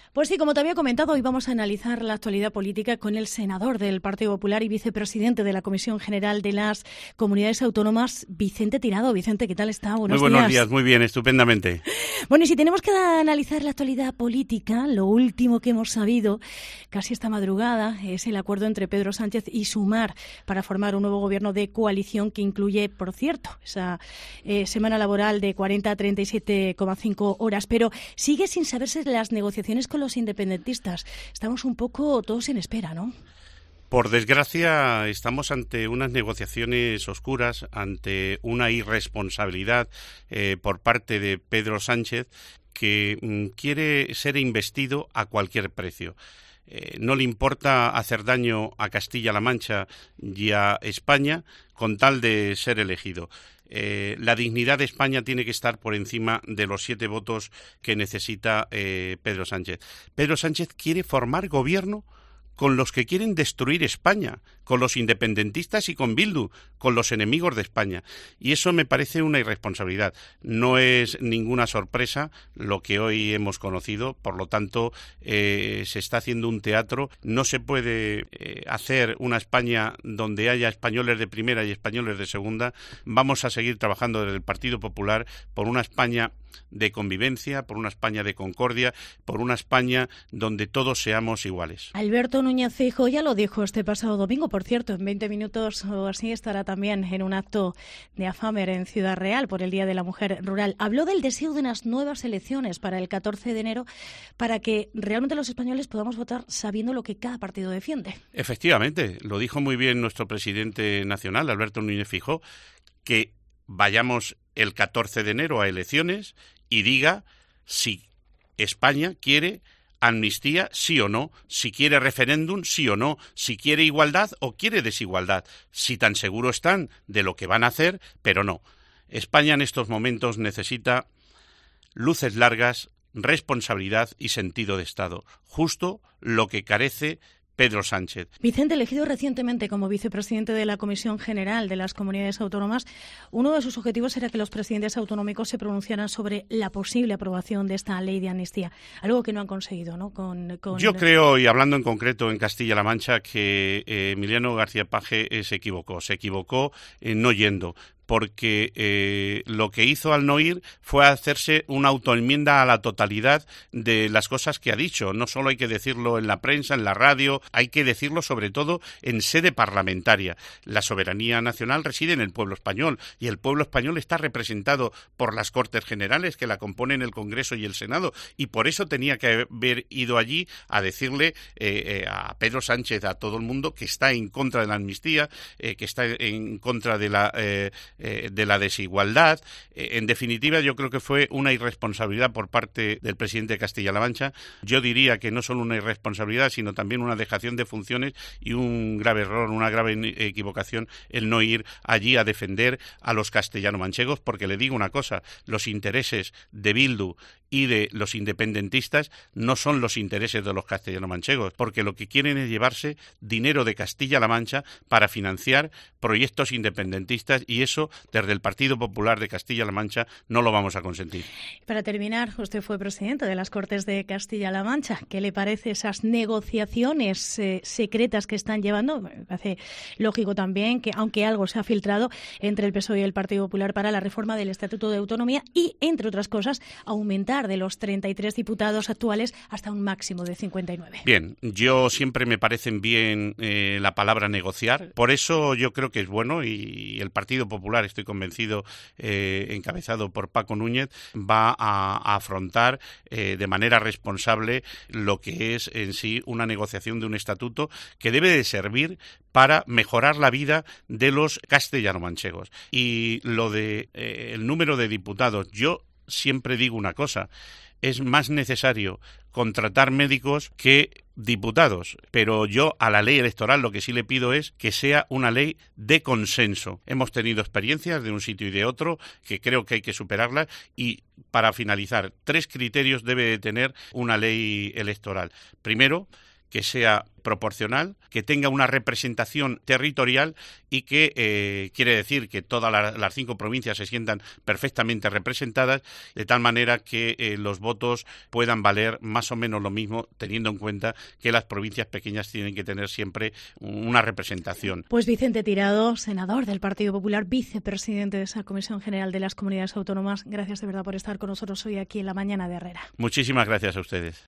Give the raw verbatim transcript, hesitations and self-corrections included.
Pues sí, como te había comentado, hoy vamos a analizar la actualidad política con el senador del Partido Popular y vicepresidente de la Comisión General de las Comunidades Autónomas, Vicente Tirado. Vicente, ¿qué tal está? Buenos días. Muy buenos días. días, muy bien, estupendamente. Bueno, y si tenemos que analizar la actualidad política, lo último que hemos sabido casi esta madrugada es el acuerdo entre Pedro Sánchez y Sumar para formar un nuevo gobierno de coalición que incluye, por cierto, esa eh, semana laboral de cuarenta a treinta y siete coma cinco horas. Pero sigue sin saberse las negociaciones con los independentistas. Estamos un poco todos en espera, ¿no? Por desgracia, estamos ante unas negociaciones oscuras, ante una irresponsabilidad eh, por parte de Pedro Sánchez, que mm, quiere ser investido a cualquier precio. Eh, no le importa hacer daño a Castilla-La Mancha y a España con tal de ser elegido. Eh, la dignidad de España tiene que estar por encima de los siete votos que necesita eh, Pedro Sánchez. Pedro Sánchez quiere formar gobierno con los que quieren destruir España, con los independentistas y con Bildu, con los enemigos de España. Y eso me parece una irresponsabilidad. No es ninguna sorpresa lo que hoy hemos conocido, por lo tanto, eh, se está haciendo un teatro. No se puede eh, hacer una España donde haya españoles de primera y españoles de segunda. Vamos a seguir trabajando desde el Partido Popular por una España de convivencia, por una España de concordia, por una España donde todos seamos iguales. Alberto Núñez Feijóo ya lo dijo este pasado domingo, por cierto, en veinte minutos o así estará también en un acto de Afamer en Ciudad Real por el Día de la Mujer Rural. Habló del deseo de unas nuevas elecciones para el catorce de enero para que realmente los españoles podamos votar sabiendo lo que cada partido defiende. Efectivamente, lo dijo muy bien nuestro presidente nacional, Alberto Núñez Feijóo, que vayamos el catorce de enero a elecciones y diga si España quiere amnistía, sí o no, si quiere referéndum, sí o no, si quiere igualdad o quiere desigualdad, si tan seguro están de lo que van a hacer, pero no. España en estos momentos necesita luces largas, responsabilidad y sentido de Estado, justo lo que carece Pedro Sánchez. Vicente, elegido recientemente como vicepresidente de la Comisión General de las Comunidades Autónomas, uno de sus objetivos era que los presidentes autonómicos se pronunciaran sobre la posible aprobación de esta ley de amnistía, algo que no han conseguido, ¿no? Con, con... Yo creo, y hablando en concreto en Castilla-La Mancha, que eh, Emiliano García Paje eh, se equivocó, se equivocó eh, no yendo. porque eh, lo que hizo al no ir fue hacerse una autoenmienda a la totalidad de las cosas que ha dicho. No solo hay que decirlo en la prensa, en la radio, hay que decirlo sobre todo en sede parlamentaria. La soberanía nacional reside en el pueblo español y el pueblo español está representado por las Cortes Generales que la componen el Congreso y el Senado, y por eso tenía que haber ido allí a decirle eh, eh, a Pedro Sánchez, a todo el mundo, que está en contra de la amnistía, eh, que está en contra de la eh, de la desigualdad. En definitiva, yo creo que fue una irresponsabilidad por parte del presidente de Castilla-La Mancha. Yo diría que no solo una irresponsabilidad, sino también una dejación de funciones y un grave error, una grave equivocación el no ir allí a defender a los castellano-manchegos, porque le digo una cosa, los intereses de Bildu y de los independentistas no son los intereses de los castellano-manchegos, porque lo que quieren es llevarse dinero de Castilla-La Mancha para financiar proyectos independentistas, y eso desde el Partido Popular de Castilla-La Mancha no lo vamos a consentir. Para terminar, usted fue presidente de las Cortes de Castilla-La Mancha. ¿Qué le parece esas negociaciones eh, secretas que están llevando? Me parece lógico también que, aunque algo se ha filtrado entre el P S O E y el Partido Popular para la reforma del Estatuto de Autonomía y, entre otras cosas, aumentar de los treinta y tres diputados actuales hasta un máximo de cincuenta y nueve. Bien, yo siempre me parecen bien eh, la palabra negociar. Por eso yo creo que es bueno, y el Partido Popular, estoy convencido, eh, encabezado por Paco Núñez, va a, a afrontar eh, de manera responsable lo que es en sí una negociación de un estatuto que debe de servir para mejorar la vida de los castellano-manchegos. Y lo de eh, el número de diputados, yo siempre digo una cosa, es más necesario contratar médicos que diputados, pero yo a la ley electoral lo que sí le pido es que sea una ley de consenso. Hemos tenido experiencias de un sitio y de otro que creo que hay que superarlas, y para finalizar, tres criterios debe de tener una ley electoral. Primero, que sea proporcional, que tenga una representación territorial y que eh, quiere decir que todas la, las cinco provincias se sientan perfectamente representadas, de tal manera que eh, los votos puedan valer más o menos lo mismo, teniendo en cuenta que las provincias pequeñas tienen que tener siempre una representación. Pues Vicente Tirado, senador del Partido Popular, vicepresidente de esa Comisión General de las Comunidades Autónomas, gracias de verdad por estar con nosotros hoy aquí en La Mañana de Herrera. Muchísimas gracias a ustedes.